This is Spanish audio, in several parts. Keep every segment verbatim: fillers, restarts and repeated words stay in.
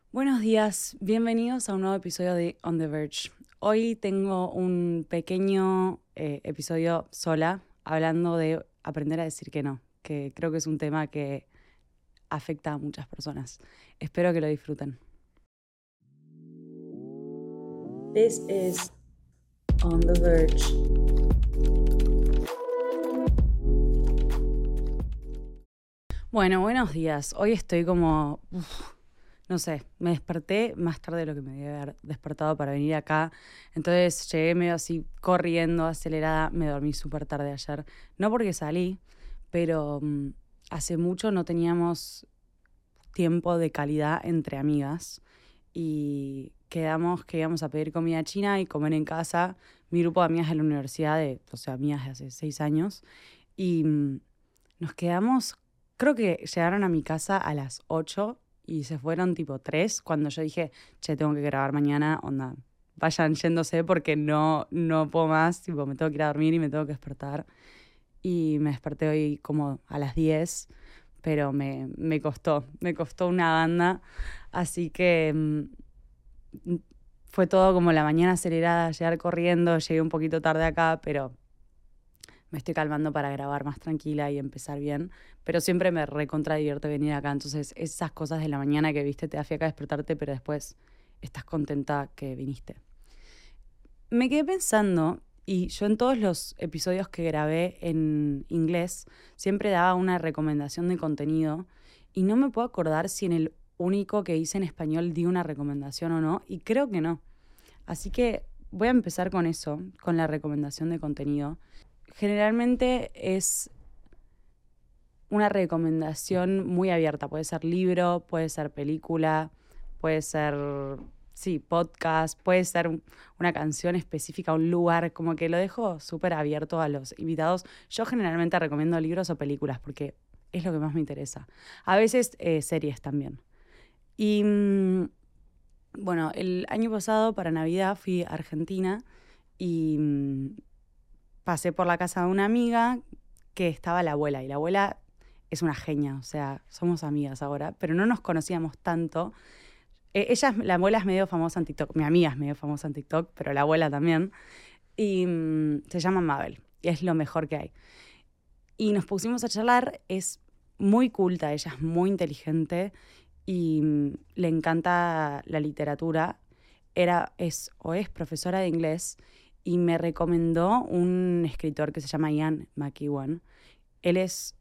Buenos días, bienvenidos a un nuevo episodio de On the Verge. Hoy tengo un pequeño eh, episodio sola hablando de aprender a decir que no, que creo que es un tema que afecta a muchas personas. Espero que lo disfruten. This is On the Verge. Bueno, buenos días. Hoy estoy como... uf, no sé, me desperté más tarde de lo que me debía haber despertado para venir acá. Entonces llegué medio así corriendo, acelerada. Me dormí súper tarde ayer. No porque salí, pero um, hace mucho no teníamos tiempo de calidad entre amigas. Y quedamos que íbamos a pedir comida china y comer en casa. Mi grupo de amigas de la universidad, de, o sea, amigas de hace seis años. Y um, nos quedamos, creo que llegaron a mi casa a las ocho y se fueron tipo tres cuando yo dije, che, tengo que grabar mañana, onda, vayan yéndose porque no, no puedo más, tipo, me tengo que ir a dormir y me tengo que despertar. Y me desperté hoy como a las diez, pero me, me costó, me costó una banda, así que mm, fue todo como la mañana acelerada, llegar corriendo, llegué un poquito tarde acá, pero me estoy calmando para grabar más tranquila y empezar bien, pero siempre me recontra divierte venir acá, entonces esas cosas de la mañana que viste te da fiaca despertarte, pero después estás contenta que viniste. Me quedé pensando, y yo en todos los episodios que grabé en inglés siempre daba una recomendación de contenido y no me puedo acordar si en el único que hice en español di una recomendación o no, y creo que no. Así que voy a empezar con eso, con la recomendación de contenido. Generalmente es una recomendación muy abierta. Puede ser libro, puede ser película, puede ser, sí, podcast, puede ser un- una canción específica, un lugar, como que lo dejo súper abierto a los invitados. Yo generalmente recomiendo libros o películas porque es lo que más me interesa. A veces eh, series también. Y mm, bueno, el año pasado para Navidad fui a Argentina y mm, pasé por la casa de una amiga que estaba la abuela, y la abuela es una genia, o sea, somos amigas ahora, pero no nos conocíamos tanto. Eh, ella, es- la abuela es medio famosa en TikTok, mi amiga es medio famosa en TikTok, pero la abuela también, y mm, se llama Mabel, y es lo mejor que hay. Y nos pusimos a charlar, es muy culta, ella es muy inteligente y mm, le encanta la literatura. Era, es o es profesora de inglés y me recomendó un escritor que se llama Ian McEwan. Él es,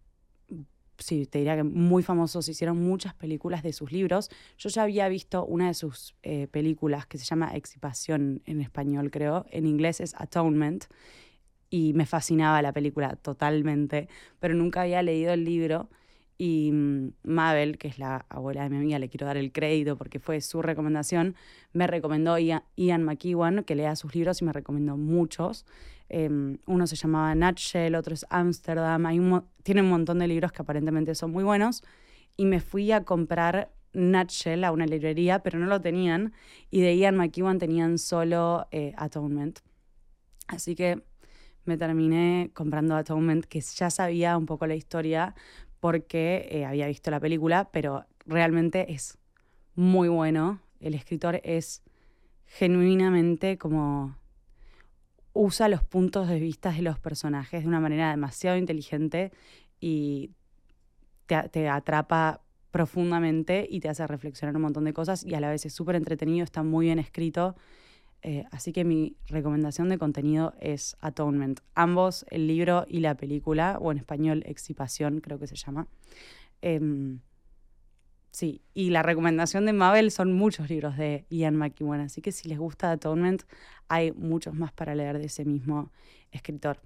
sí, te diría que muy famoso, se hicieron muchas películas de sus libros. Yo ya había visto una de sus eh, películas que se llama Expiación en español, creo. En inglés es Atonement y me fascinaba la película totalmente, pero nunca había leído el libro. Y mm, Mabel, que es la abuela de mi amiga, le quiero dar el crédito porque fue su recomendación, me recomendó Ian, Ian McEwan, que lea sus libros y me recomendó muchos. Eh, uno se llamaba Nutshell, otro es Amsterdam, hay un, mo- tiene un montón de libros que aparentemente son muy buenos. Y me fui a comprar Nutshell a una librería, pero no lo tenían. Y de Ian McEwan tenían solo eh, Atonement. Así que me terminé comprando Atonement, que ya sabía un poco la historia porque eh, había visto la película, pero realmente es muy bueno. El escritor es genuinamente como usa los puntos de vista de los personajes de una manera demasiado inteligente y te, te atrapa profundamente y te hace reflexionar un montón de cosas y a la vez es súper entretenido, está muy bien escrito. Eh, así que mi recomendación de contenido es Atonement. Ambos, el libro y la película, o en español, Expiación, creo que se llama. Em, sí, y la recomendación de Mabel son muchos libros de Ian McEwan, así que si les gusta Atonement, hay muchos más para leer de ese mismo escritor.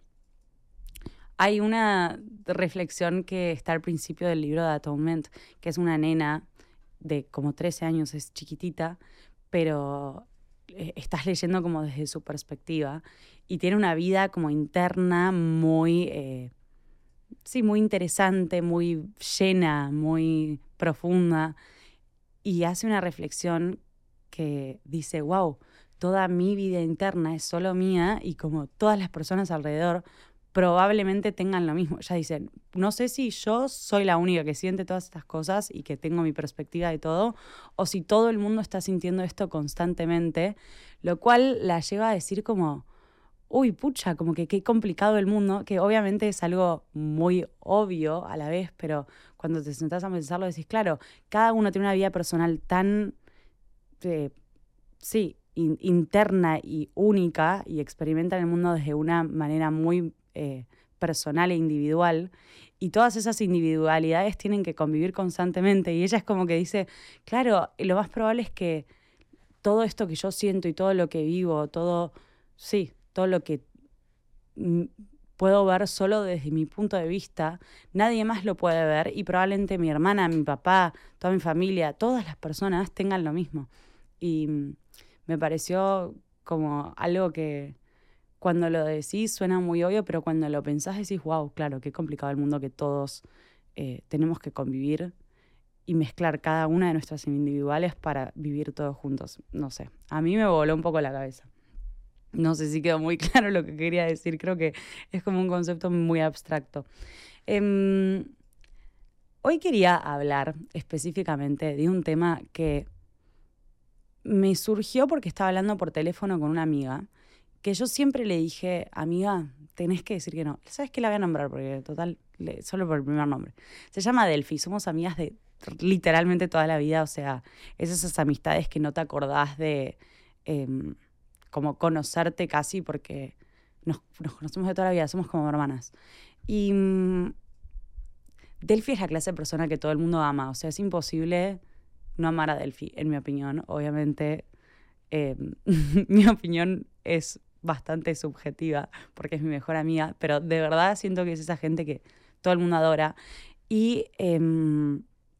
Hay una reflexión que está al principio del libro de Atonement, que es una nena de como trece años, es chiquitita, pero eh, estás leyendo como desde su perspectiva y tiene una vida como interna muy, eh, sí, muy interesante, muy llena, muy profunda y hace una reflexión que dice, wow, toda mi vida interna es solo mía y como todas las personas alrededor probablemente tengan lo mismo. Ella dice, no sé si yo soy la única que siente todas estas cosas y que tengo mi perspectiva de todo, o si todo el mundo está sintiendo esto constantemente, lo cual la lleva a decir como, uy, pucha, como que qué complicado el mundo, que obviamente es algo muy obvio a la vez, pero cuando te sentás a pensarlo decís, claro, cada uno tiene una vida personal tan, eh, sí, in- interna y única y experimenta el mundo desde una manera muy eh, personal e individual, y todas esas individualidades tienen que convivir constantemente, y ella es como que dice, claro, lo más probable es que todo esto que yo siento y todo lo que vivo, todo, sí, todo lo que mm, puedo ver solo desde mi punto de vista, nadie más lo puede ver, y probablemente mi hermana, mi papá, toda mi familia, todas las personas tengan lo mismo. Y mm, me pareció como algo que cuando lo decís suena muy obvio, pero cuando lo pensás decís, wow, claro, qué complicado el mundo que todos eh, tenemos que convivir y mezclar cada una de nuestras individuales para vivir todos juntos. No sé, a mí me voló un poco la cabeza. No sé si quedó muy claro lo que quería decir, creo que es como un concepto muy abstracto. Em, Hoy quería hablar específicamente de un tema que me surgió porque estaba hablando por teléfono con una amiga, que yo siempre le dije, amiga, tenés que decir que no. ¿Sabes qué? La voy a nombrar porque, total, le- solo por el primer nombre. Se llama Delphi, somos amigas de literalmente toda la vida, o sea, es esas amistades que no te acordás de em, como conocerte casi porque nos, nos conocemos de toda la vida, somos como hermanas. Y mm, Delphi es la clase de persona que todo el mundo ama, o sea, es imposible no amar a Delphi, en mi opinión. Obviamente, eh, mi opinión es bastante subjetiva porque es mi mejor amiga, pero de verdad siento que es esa gente que todo el mundo adora. Y em,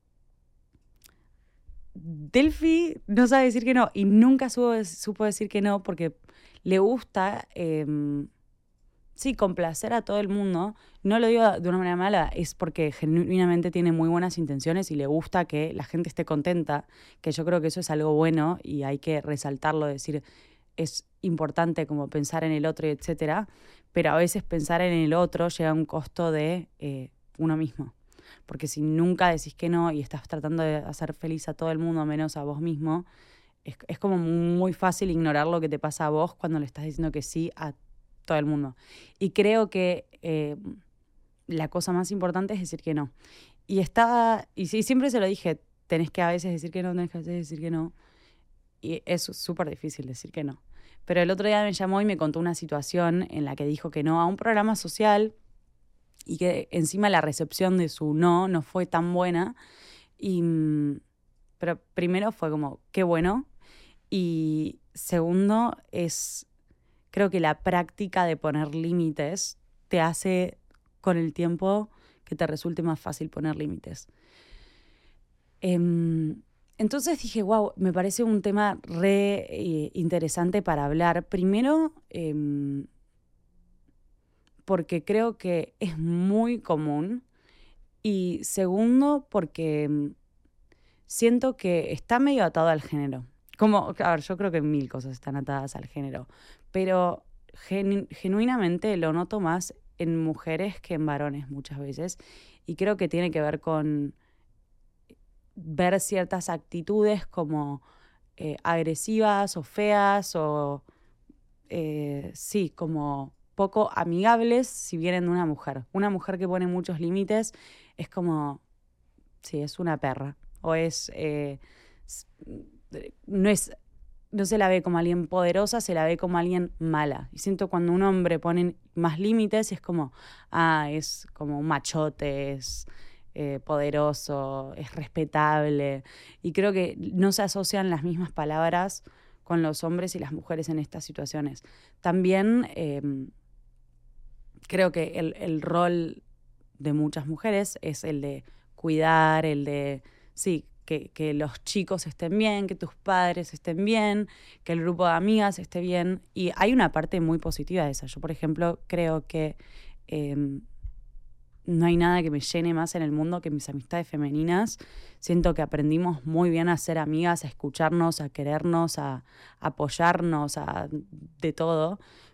Delphi no sabe decir que no y nunca supo, supo decir que no porque le gusta, em, sí, complacer a todo el mundo. No lo digo de una manera mala, es porque genuinamente tiene muy buenas intenciones y le gusta que la gente esté contenta, que yo creo que eso es algo bueno y hay que resaltarlo, decir, es importante como pensar en el otro, etcétera, pero a veces pensar en el otro llega a un costo de eh, uno mismo. Porque si nunca decís que no y estás tratando de hacer feliz a todo el mundo menos a vos mismo, es, es como muy fácil ignorar lo que te pasa a vos cuando le estás diciendo que sí a todo el mundo. Y creo que eh, la cosa más importante es decir que no. Y estaba, y sí, siempre se lo dije, tenés que a veces decir que no, tenés que a veces decir que no. Y es súper difícil decir que no. Pero el otro día me llamó y me contó una situación en la que dijo que no a un programa social y que encima la recepción de su no no fue tan buena. Y, mm, pero primero fue como, qué bueno. Y segundo, es, creo que la práctica de poner límites te hace con el tiempo que te resulte más fácil poner límites. Em, entonces dije, wow, me parece un tema re eh, interesante para hablar. Primero, em, porque creo que es muy común. Y segundo, porque em, siento que está medio atado al género. Como, a ver, yo creo que mil cosas están atadas al género, pero genu- genuinamente lo noto más en mujeres que en varones muchas veces. Y creo que tiene que ver con ver ciertas actitudes como eh, agresivas o feas o, eh, sí, como poco amigables si vienen de una mujer. Una mujer que pone muchos límites es como, sí, es una perra. O es, eh, s- no es, no se la ve como alguien poderosa, se la ve como alguien mala. Y siento cuando un hombre pone más límites es como, ah, es como un machote, es eh, poderoso, es respetable. Y creo que no se asocian las mismas palabras con los hombres y las mujeres en estas situaciones. También eh, creo que el, el rol de muchas mujeres es el de cuidar, el de, sí, que, que los chicos estén bien, que tus padres estén bien, que el grupo de amigas esté bien. Y hay una parte muy positiva de esa. Yo, por ejemplo, creo que eh, no hay nada que me llene más en el mundo que mis amistades femeninas. Siento que aprendimos muy bien a ser amigas, a escucharnos, a querernos, a, a apoyarnos, a de todo.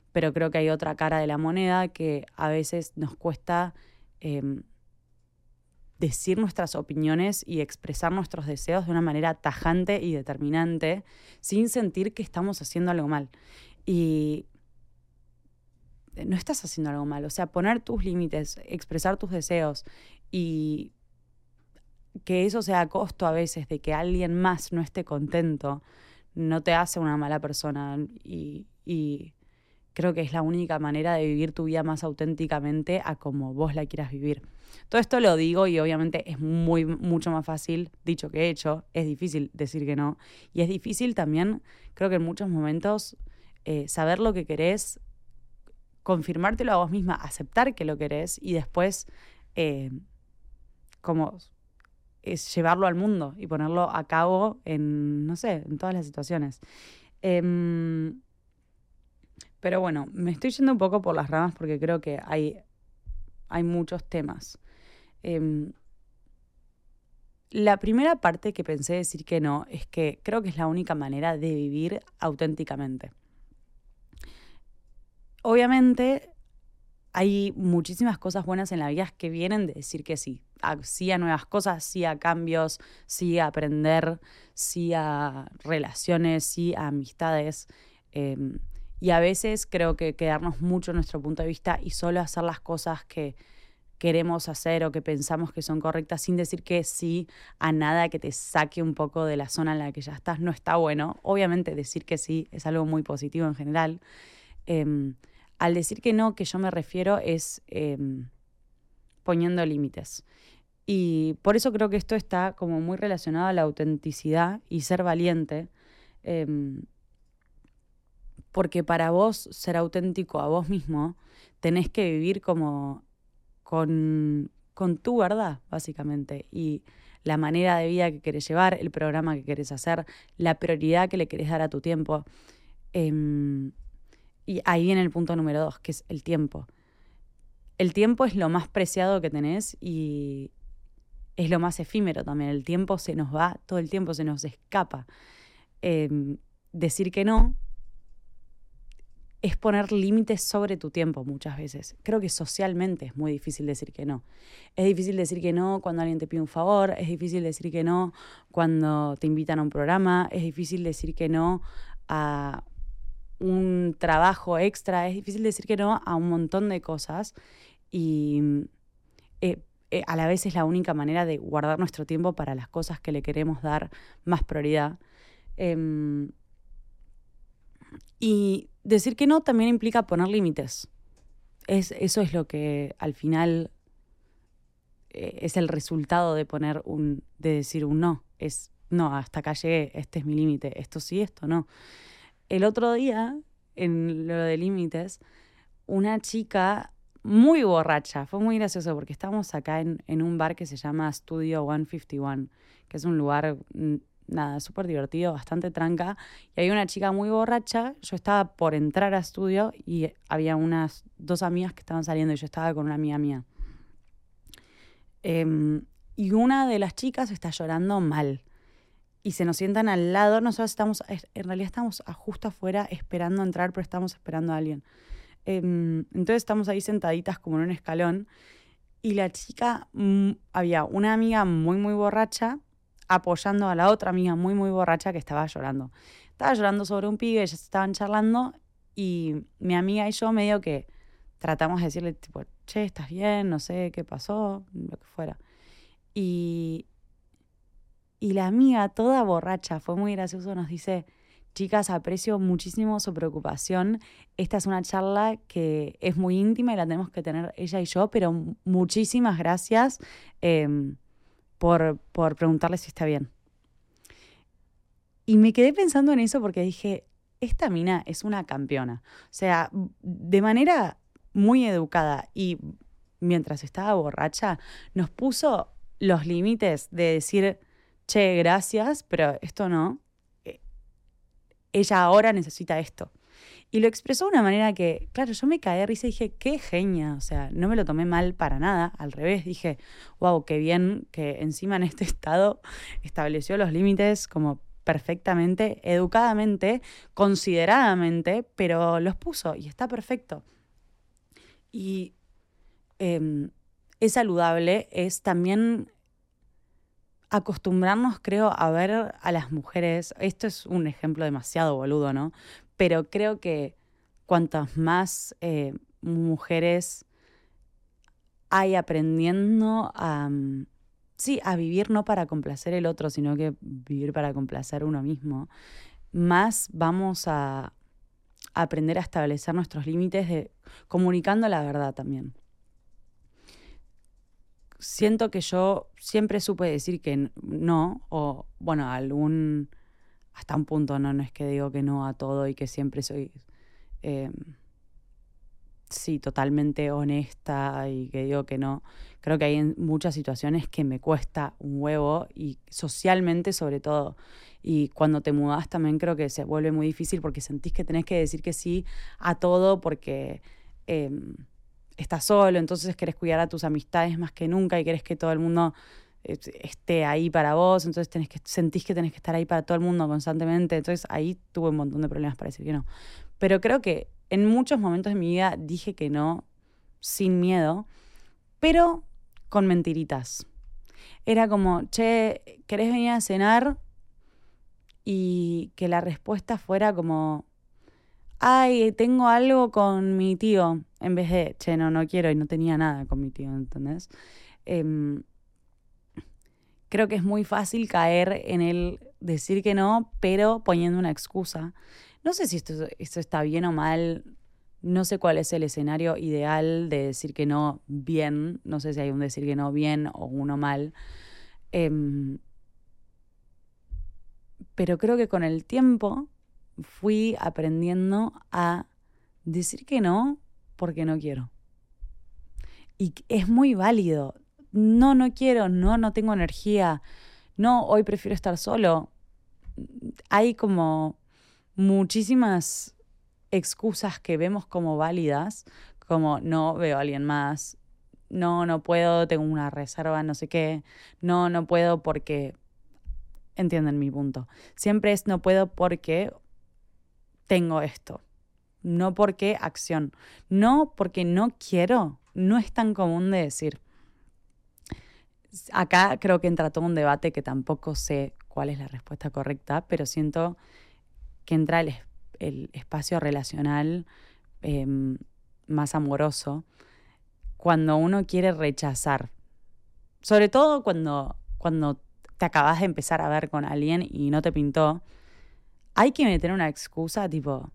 pero creo que hay otra cara de la moneda que a veces nos cuesta eh, decir nuestras opiniones y expresar nuestros deseos de una manera tajante y determinante sin sentir que estamos haciendo algo mal. Y no estás haciendo algo mal. O sea, poner tus límites, expresar tus deseos y que eso sea a costo a veces de que alguien más no esté contento, no te hace una mala persona. Y, y creo que es la única manera de vivir tu vida más auténticamente a como vos la quieras vivir. Todo esto lo digo y obviamente es muy, mucho más fácil dicho que hecho. Es difícil decir que no. Y es difícil también, creo que en muchos momentos, eh, saber lo que querés, confirmártelo a vos misma, aceptar que lo querés y después eh, como es llevarlo al mundo y ponerlo a cabo en, no sé, en todas las situaciones. Eh, pero bueno, me estoy yendo un poco por las ramas porque creo que hay, hay muchos temas. Eh, la primera parte que pensé decir que no es que creo que es la única manera de vivir auténticamente. Obviamente hay muchísimas cosas buenas en la vida que vienen de decir que sí. A, sí a nuevas cosas, sí a cambios, sí a aprender, sí a relaciones, sí a amistades. Eh, y a veces creo que quedarnos mucho en nuestro punto de vista y solo hacer las cosas que queremos hacer o que pensamos que son correctas sin decir que sí a nada que te saque un poco de la zona en la que ya estás no está bueno. Obviamente decir que sí es algo muy positivo en general. Eh, Al decir que no, que yo me refiero es eh, poniendo límites. Y por eso creo que esto está como muy relacionado a la autenticidad y ser valiente. Eh, porque para vos ser auténtico a vos mismo, tenés que vivir como con, con tu verdad, básicamente. Y la manera de vida que querés llevar, el programa que querés hacer, la prioridad que le querés dar a tu tiempo. Eh, Y ahí viene el punto número dos, que es el tiempo. El tiempo es lo más preciado que tenés y es lo más efímero también. El tiempo se nos va, todo el tiempo se nos escapa. Eh, decir que no es poner límites sobre tu tiempo muchas veces. Creo que socialmente es muy difícil decir que no. Es difícil decir que no cuando alguien te pide un favor, es difícil decir que no cuando te invitan a un programa, es difícil decir que no a un trabajo extra, es difícil decir que no a un montón de cosas y eh, eh, a la vez es la única manera de guardar nuestro tiempo para las cosas que le queremos dar más prioridad. Eh, y decir que no también implica poner límites. Es, eso es lo que al final eh, es el resultado de poner un, de decir un no. Es no, hasta acá llegué, este es mi límite, esto sí, esto no. El otro día, en lo de límites, una chica muy borracha, fue muy gracioso porque estábamos acá en, en un bar que se llama Studio ciento cincuenta y uno, que es un lugar, nada, súper divertido, bastante tranca, y hay una chica muy borracha, yo estaba por entrar a estudio y había unas dos amigas que estaban saliendo y yo estaba con una amiga mía. Eh, y una de las chicas está llorando mal. Y se nos sientan al lado, nosotros estamos, en realidad estamos justo afuera esperando entrar, pero estamos esperando a alguien. Eh, entonces estamos ahí sentaditas como en un escalón y la chica, mmm, había una amiga muy, muy borracha apoyando a la otra amiga muy, muy borracha que estaba llorando. Estaba llorando sobre un pibe, ellas estaban charlando y mi amiga y yo medio que tratamos de decirle, tipo, che, ¿estás bien? No sé qué pasó, lo que fuera. Y... Y la amiga, toda borracha, fue muy gracioso, nos dice, chicas, aprecio muchísimo su preocupación. Esta es una charla que es muy íntima y la tenemos que tener ella y yo, pero muchísimas gracias eh, por, por preguntarle si está bien. Y me quedé pensando en eso porque dije, esta mina es una campeona. O sea, de manera muy educada y mientras estaba borracha, nos puso los límites de decir, che, gracias, pero esto no. Ella ahora necesita esto. Y lo expresó de una manera que, claro, yo me caí de risa y dije, qué genia. O sea, no me lo tomé mal para nada. Al revés, dije, wow, qué bien que encima en este estado estableció los límites como perfectamente, educadamente, consideradamente, pero los puso y está perfecto. Y eh, es saludable, es también acostumbrarnos, creo, a ver a las mujeres. Esto es un ejemplo demasiado boludo, ¿no? Pero creo que cuantas más eh, mujeres hay aprendiendo a, mm, sí, a vivir no para complacer el otro, sino que vivir para complacer uno mismo, más vamos a aprender a establecer nuestros límites de comunicando la verdad también. Siento que yo siempre supe decir que n- no, o bueno, algún, hasta un punto, no, no es que digo que no a todo y que siempre soy, eh, sí, totalmente honesta y que digo que no. Creo que hay en muchas situaciones que me cuesta un huevo y socialmente sobre todo. Y cuando te mudás también creo que se vuelve muy difícil porque sentís que tenés que decir que sí a todo porque eh, estás solo, entonces querés cuidar a tus amistades más que nunca y querés que todo el mundo eh, esté ahí para vos, entonces tenés que, sentís que tenés que estar ahí para todo el mundo constantemente. Entonces ahí tuve un montón de problemas para decir que no. Pero creo que en muchos momentos de mi vida dije que no sin miedo, pero con mentiritas. Era como, che, ¿querés venir a cenar? Y que la respuesta fuera como, ay, tengo algo con mi tío, en vez de, che, no, no quiero y no tenía nada con mi tío, ¿entendés? Em, creo que es muy fácil caer en el decir que no, pero poniendo una excusa. No sé si esto, esto está bien o mal, no sé cuál es el escenario ideal de decir que no bien, no sé si hay un decir que no bien o uno mal. Em, pero creo que con el tiempo fui aprendiendo a decir que no porque no quiero. Y es muy válido. No, no quiero, no, no tengo energía. No, hoy prefiero estar solo. Hay como muchísimas excusas que vemos como válidas, como no veo a alguien más, no, no puedo, tengo una reserva, no sé qué, no, no puedo porque, entienden mi punto. Siempre es no puedo porque tengo esto, no porque acción, no porque no quiero, no es tan común de decir. Acá creo que entra todo un debate que tampoco sé cuál es la respuesta correcta, pero siento que entra el, el espacio relacional eh, más amoroso cuando uno quiere rechazar. Sobre todo cuando, cuando te acabas de empezar a ver con alguien y no te pintó, hay que meter una excusa tipo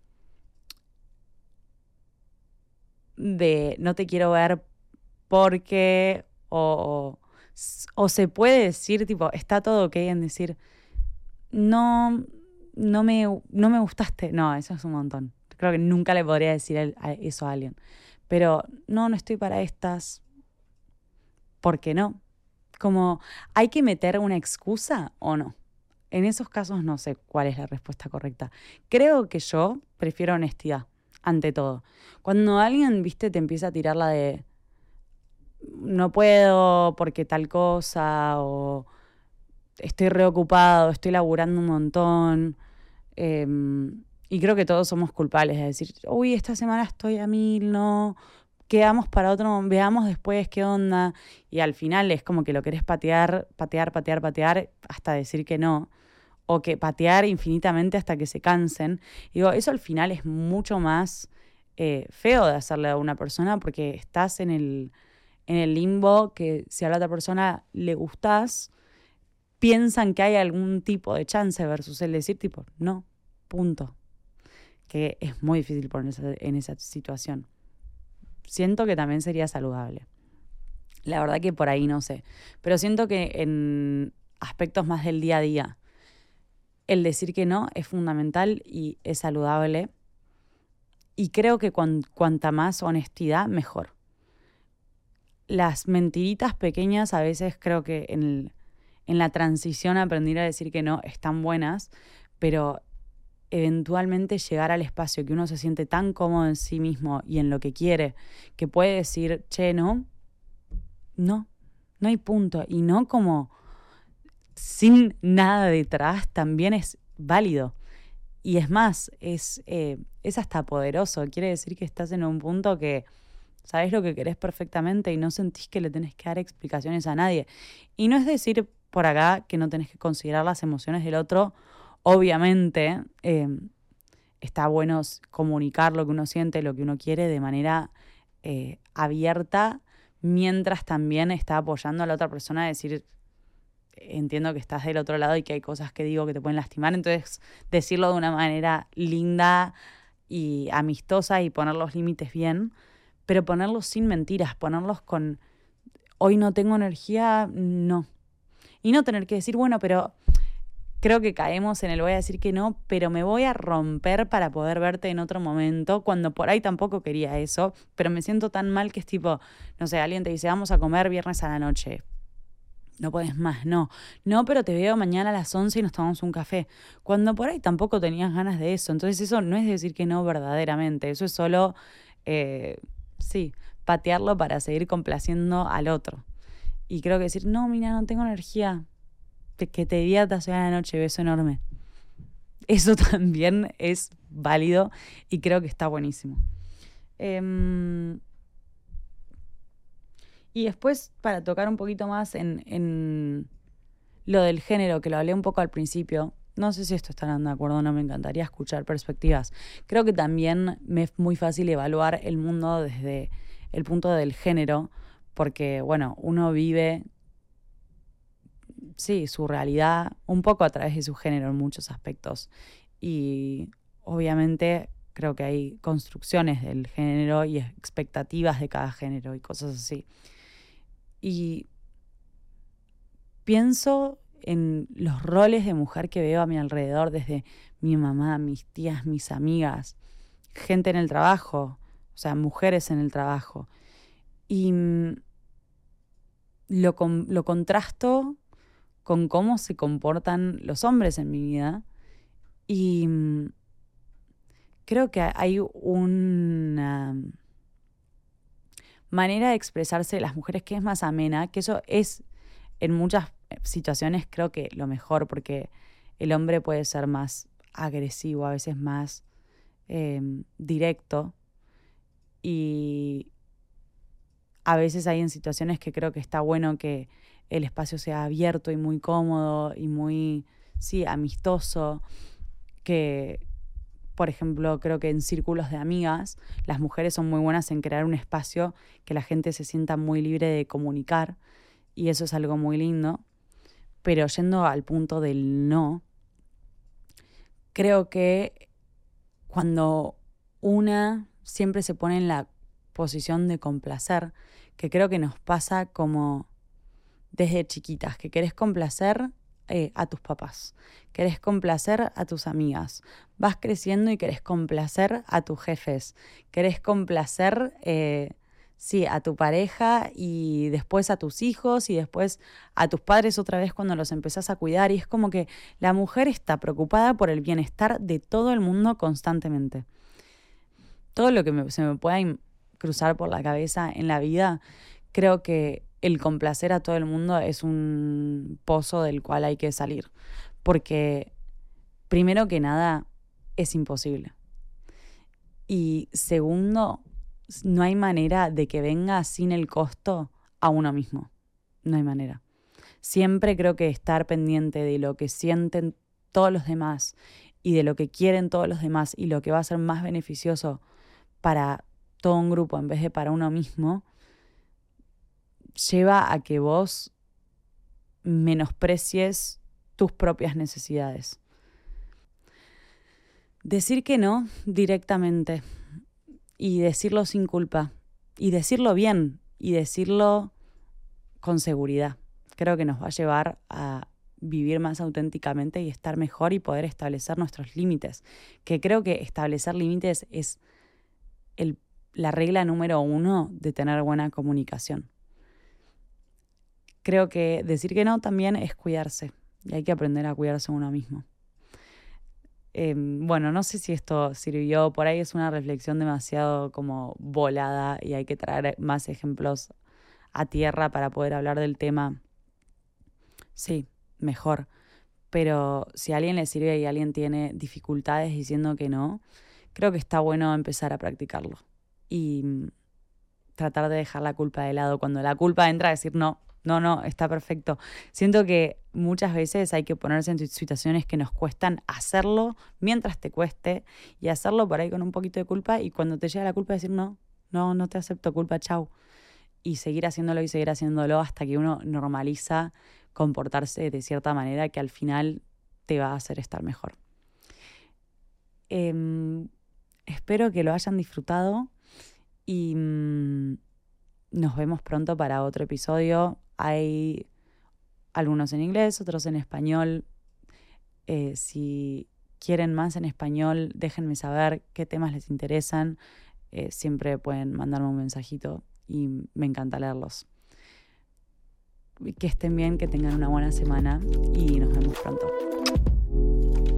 de no te quiero ver porque o, o se puede decir tipo está todo ok en decir no, no me, no me gustaste. No, eso es un montón. Creo que nunca le podría decir el- a eso a alguien. Pero no, no estoy para estas. ¿Por qué no? Como, ¿hay que meter una excusa o no? En esos casos no sé cuál es la respuesta correcta. Creo que yo prefiero honestidad, ante todo. Cuando alguien, viste, te empieza a tirar la de no puedo porque tal cosa, o estoy reocupado, estoy laburando un montón. Eh, y creo que todos somos culpables de decir, uy, esta semana estoy a mil, no, quedamos para otro, veamos después qué onda. Y al final es como que lo querés patear, patear, patear, patear, hasta decir que no. O que patear infinitamente hasta que se cansen. Y digo, eso al final es mucho más eh, feo de hacerle a una persona porque estás en el, en el limbo que si a la otra persona le gustás, piensan que hay algún tipo de chance versus el decir tipo, no, punto. Que es muy difícil ponerse en esa situación. Siento que también sería saludable. La verdad que por ahí no sé. Pero siento que en aspectos más del día a día, el decir que no es fundamental y es saludable. Y creo que cuan, cuanta más honestidad, mejor. Las mentiritas pequeñas a veces creo que en, el, en la transición a aprender a decir que no están buenas, pero eventualmente llegar al espacio que uno se siente tan cómodo en sí mismo y en lo que quiere, que puede decir, che, no, no, no hay punto. Y no como sin nada detrás también es válido. Y es más, es, eh, es hasta poderoso. Quiere decir que estás en un punto que sabés lo que querés perfectamente y no sentís que le tenés que dar explicaciones a nadie. Y no es decir por acá que no tenés que considerar las emociones del otro. Obviamente, eh, está bueno comunicar lo que uno siente, lo que uno quiere de manera eh, abierta, mientras también está apoyando a la otra persona a decir, entiendo que estás del otro lado y que hay cosas que digo que te pueden lastimar, entonces decirlo de una manera linda y amistosa y poner los límites bien, pero ponerlos sin mentiras, ponerlos con, hoy no tengo energía, no. Y no tener que decir, bueno, pero creo que caemos en el voy a decir que no, pero me voy a romper para poder verte en otro momento, cuando por ahí tampoco quería eso, pero me siento tan mal que es tipo, no sé, alguien te dice, vamos a comer viernes a la noche. No puedes más, no. No, pero te veo mañana a las once y nos tomamos un café. Cuando por ahí tampoco tenías ganas de eso. Entonces eso no es decir que no verdaderamente. Eso es solo, eh, sí, patearlo para seguir complaciendo al otro. Y creo que decir, no, mira, no tengo energía. Te- que te diviertas hoy a la noche, beso enorme. Eso también es válido y creo que está buenísimo. Em, y después, para tocar un poquito más en, en lo del género, que lo hablé un poco al principio, no sé si esto estarán de acuerdo o no, me encantaría escuchar perspectivas. Creo que también me es muy fácil evaluar el mundo desde el punto del género, porque, bueno, uno vive, sí, su realidad un poco a través de su género en muchos aspectos. Y obviamente creo que hay construcciones del género y expectativas de cada género y cosas así. Y pienso en los roles de mujer que veo a mi alrededor, desde mi mamá, mis tías, mis amigas, gente en el trabajo, o sea, mujeres en el trabajo. Y mm, lo, con- lo contrasto con cómo se comportan los hombres en mi vida. Y mm, creo que hay una manera de expresarse de las mujeres que es más amena, que eso es en muchas situaciones creo que lo mejor, porque el hombre puede ser más agresivo, a veces más eh, directo, y a veces hay en situaciones que creo que está bueno que el espacio sea abierto y muy cómodo y muy, sí, amistoso, que, por ejemplo, creo que en círculos de amigas las mujeres son muy buenas en crear un espacio que la gente se sienta muy libre de comunicar, y eso es algo muy lindo. Pero yendo al punto del no, creo que cuando una siempre se pone en la posición de complacer, que creo que nos pasa como desde chiquitas, que querés complacer eh, a tus papás, querés complacer a tus amigas, vas creciendo y querés complacer a tus jefes, querés complacer, eh, sí, a tu pareja y después a tus hijos y después a tus padres otra vez cuando los empezás a cuidar, y es como que la mujer está preocupada por el bienestar de todo el mundo constantemente. Todo lo que me- se me pueda im- cruzar por la cabeza en la vida, creo que el complacer a todo el mundo es un pozo del cual hay que salir. Porque, primero que nada, es imposible. Y segundo, no hay manera de que venga sin el costo a uno mismo. No hay manera. Siempre creo que estar pendiente de lo que sienten todos los demás y de lo que quieren todos los demás y lo que va a ser más beneficioso para todo un grupo en vez de para uno mismo, lleva a que vos menosprecies tus propias necesidades. Decir que no directamente y decirlo sin culpa y decirlo bien y decirlo con seguridad, creo que nos va a llevar a vivir más auténticamente y estar mejor y poder establecer nuestros límites, que creo que establecer límites es el, la regla número uno de tener buena comunicación. Creo que decir que no también es cuidarse y hay que aprender a cuidarse a uno mismo. Eh, bueno, no sé si esto sirvió, por ahí es una reflexión demasiado como volada y hay que traer más ejemplos a tierra para poder hablar del tema. Sí, mejor. Pero si a alguien le sirve y alguien tiene dificultades diciendo que no, creo que está bueno empezar a practicarlo. Y tratar de dejar la culpa de lado. Cuando la culpa entra a decir no, no, no, está perfecto. Siento que muchas veces hay que ponerse en situaciones que nos cuestan hacerlo mientras te cueste y hacerlo por ahí con un poquito de culpa y cuando te llega la culpa decir no, no, no te acepto, culpa, chau. Y seguir haciéndolo y seguir haciéndolo hasta que uno normaliza comportarse de cierta manera que al final te va a hacer estar mejor. Eh, espero que lo hayan disfrutado y mmm, nos vemos pronto para otro episodio. Hay algunos en inglés, otros en español. Eh, si quieren más en español, déjenme saber qué temas les interesan. Eh, siempre pueden mandarme un mensajito y me encanta leerlos. Que estén bien, que tengan una buena semana y nos vemos pronto.